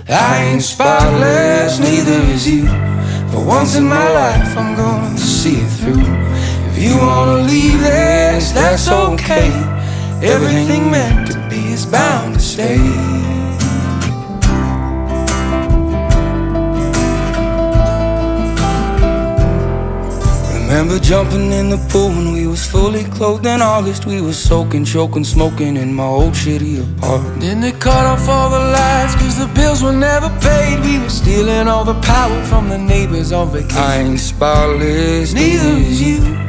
I ain't spotless, neither is you. For once in my life I'm going to see it through. If you wanna leave this, that's okay. Everything meant to be is bound to stay. Remember jumping in the pool when we was fully clothed in August. We was soaking, choking, smoking in my old shitty apartment. Then they cut off all the lights cause the bills were never paid. We were stealing all the power from the neighbors on vacation. I ain't spotless, neither is you.